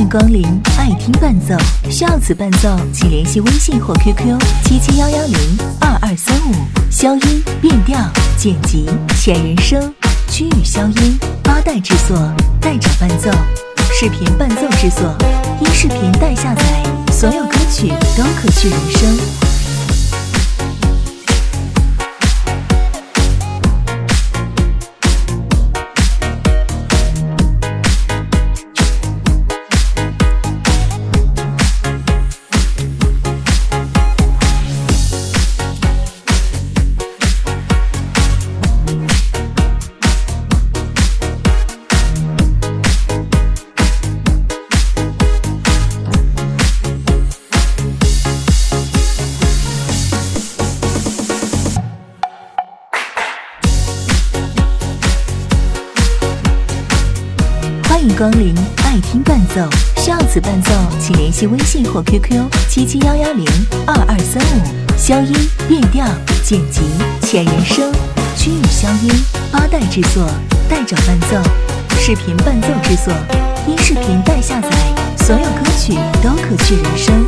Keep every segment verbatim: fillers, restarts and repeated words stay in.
光临爱听伴奏，需要此伴奏请联系微信或 Q Q 七七幺幺零二二三五，消音、变调、剪辑、前人声、区域消音、八代制作、代找伴奏、视频伴奏制作、音视频代下载，所有歌曲都可去人声。欢迎光临爱听伴奏，需要此伴奏请联系微信或 Q Q 七七幺幺零二二三五，消音、变调、剪辑、前人声、区域消音、八代制作、代找伴奏、视频伴奏制作、音视频代下载，所有歌曲都可去人声。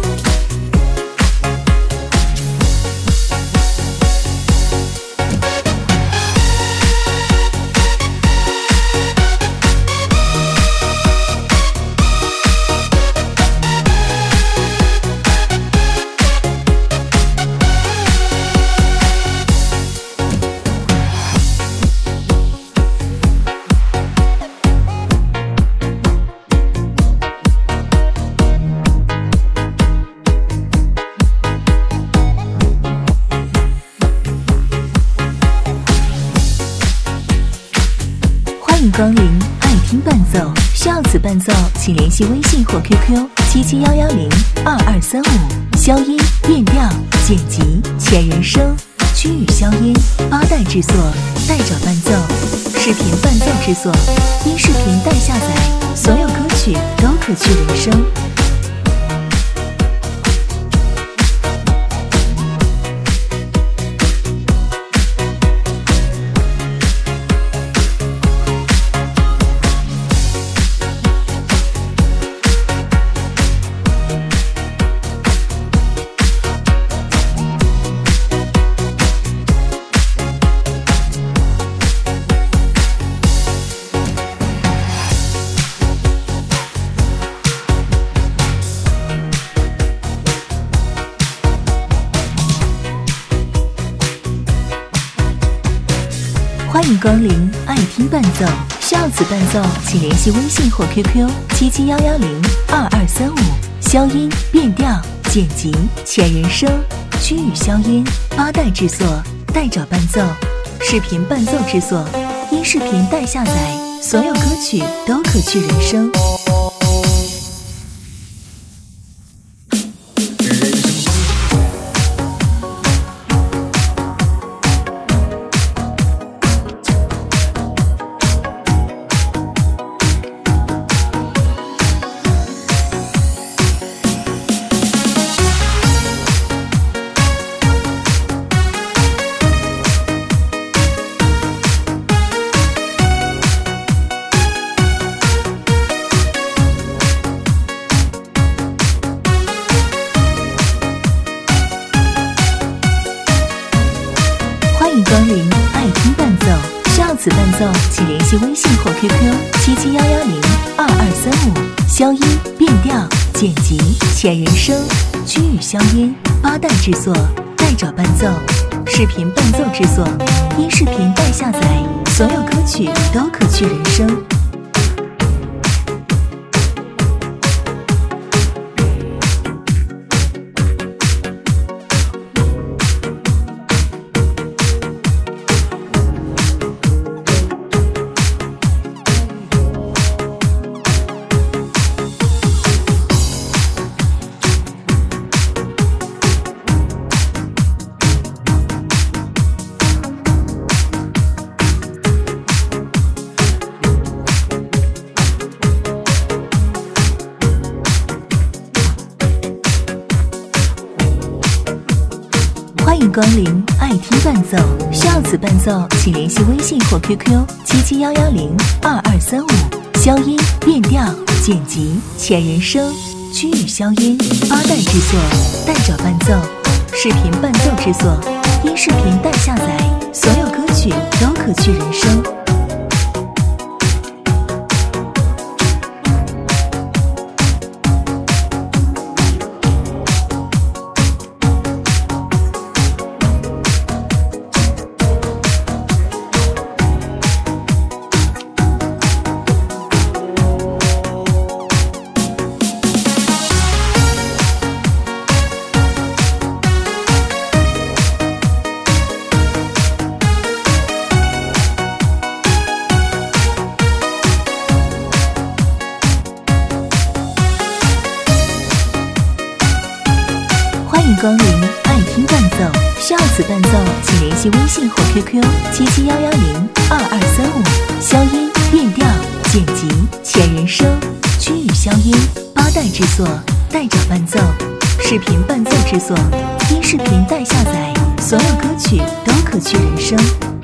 欢迎光临爱听伴奏，需要此伴奏请联系微信或 Q Q 七七幺幺零二二三五，消音、变调、剪辑、前人声、区域消音、八代制作、代找伴奏、视频伴奏制作、音视频代下载，所有歌曲都可去人声。欢迎光临爱听伴奏，需要此伴奏请联系微信或 Q Q 七七幺幺零二二三五，消音、变调、剪辑、前人声、区域消音、八代制作、代找伴奏、视频伴奏制作、音视频代下载，所有歌曲都可去人声。欢迎光临爱听伴奏，需要此伴奏请联系微信或 Q Q 七七幺幺零二二三五，消音、变调、剪辑、前人声、区域消音、八代制作、代找伴奏、视频伴奏制作、音视频代下载，所有歌曲都可去人声。欢迎光临爱听伴奏，需要此伴奏请联系微信或 Q Q 七七幺幺零二二三五。 消音、变调、剪辑、前人声、区域消音、八代制作、带找伴奏、视频伴奏制作、音视频带下载，所有歌曲都可去人声。欢迎光临爱听伴奏，需要此伴奏请联系微信或 Q Q 七七幺幺零二二三五。消音、变调、剪辑、前人声、区域消音、八代制作、带找伴奏、视频伴奏制作、音视频带下载，所有歌曲都可去人声。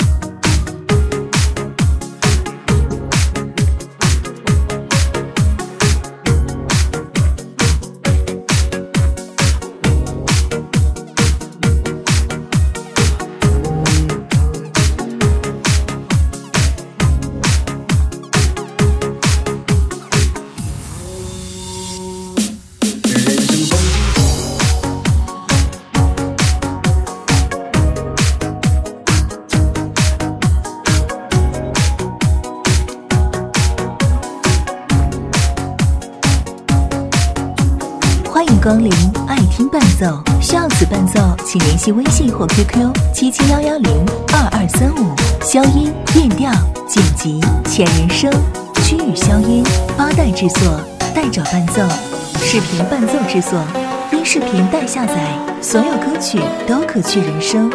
欢迎光临爱听伴奏，需要此伴奏请联系微信或 Q Q 七七幺幺零二二三五。消音、变调、剪辑、前人声、区域消音、八代制作、带找伴奏、视频伴奏制作、音视频带下载，所有歌曲都可去人声。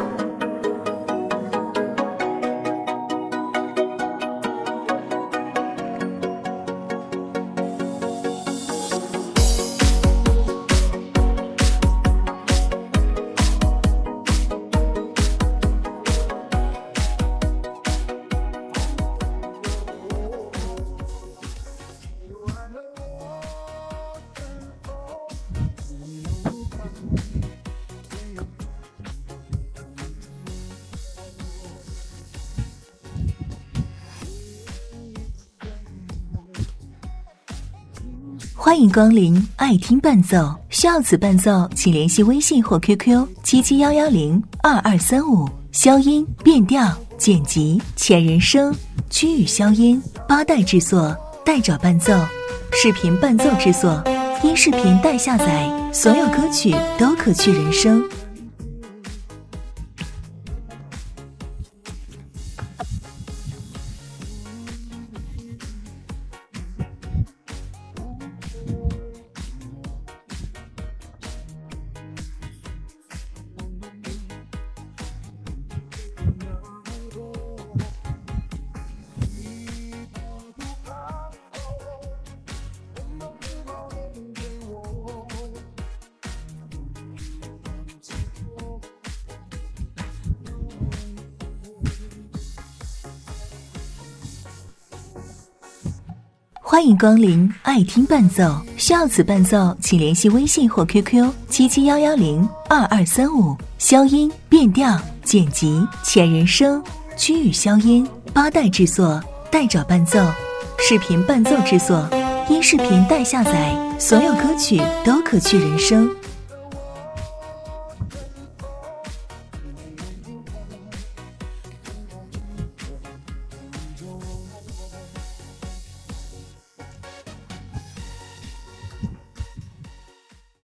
欢迎光临爱听伴奏，需要此伴奏请联系微信或 Q Q 七七幺幺零二二三五。消音、变调、剪辑、前人声、区域消音、八代制作、带找伴奏、视频伴奏制作、音视频带下载，所有歌曲都可去人声。欢迎光临爱听伴奏，需要此伴奏请联系微信或 Q Q 七七幺幺零二二三五。消音、变调、剪辑、前人声、区域消音、八代制作、带找伴奏、视频伴奏制作、音视频带下载，所有歌曲都可去人声。